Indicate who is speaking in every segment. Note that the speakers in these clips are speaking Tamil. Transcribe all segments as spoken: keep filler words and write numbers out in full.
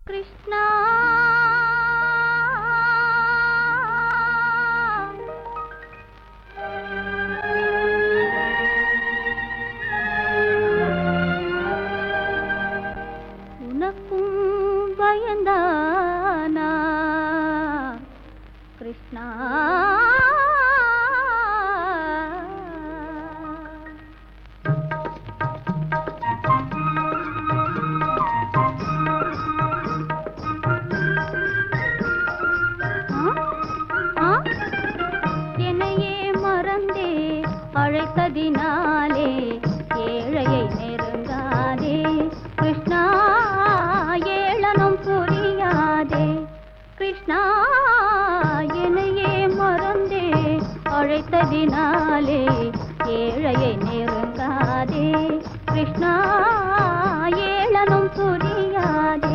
Speaker 1: கிருஷ்ணா உனக்கும் பயந்தானா கிருஷ்ணா அழைத்ததினாலே ஏழையை நெருங்காதே கிருஷ்ணா, ஏளனம் புரியாதே கிருஷ்ணா, என்னையே மறந்தே அழைத்ததினாலே ஏழையை நெருங்காதே கிருஷ்ணா, ஏளனம் புரியாதே.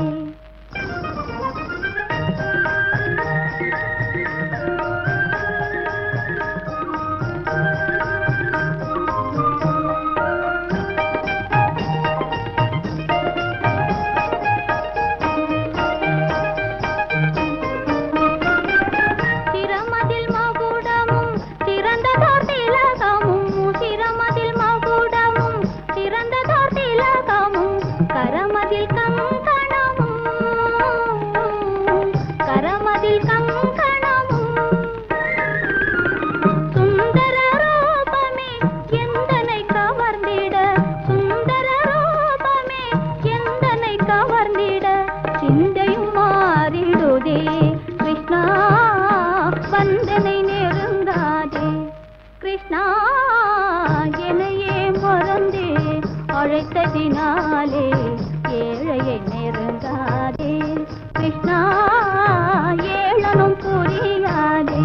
Speaker 1: சிந்தையும் மாறிடுதே கிருஷ்ணா, வந்தனை நெருங்காதே கிருஷ்ணா, என்னையே மறந்தே அழைத்ததினாலே ஏழையை நெருங்காதே கிருஷ்ணா, ஏளனம் புரியாதே.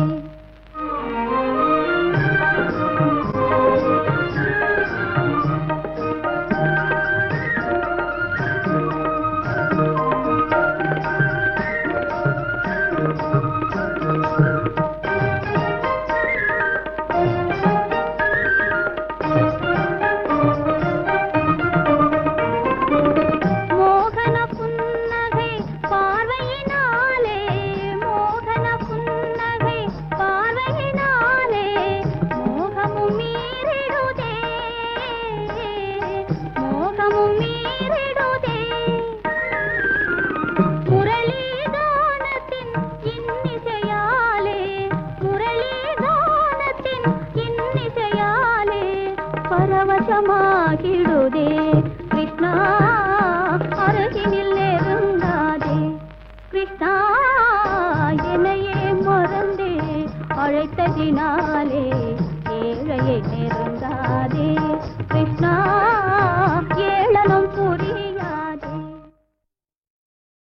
Speaker 1: பரவசமாகிடுதே கிருஷ்ணா, அருகினில் நெருங்காதே கிருஷ்ணா, என்னையே மறந்தே அழைத்ததினாலே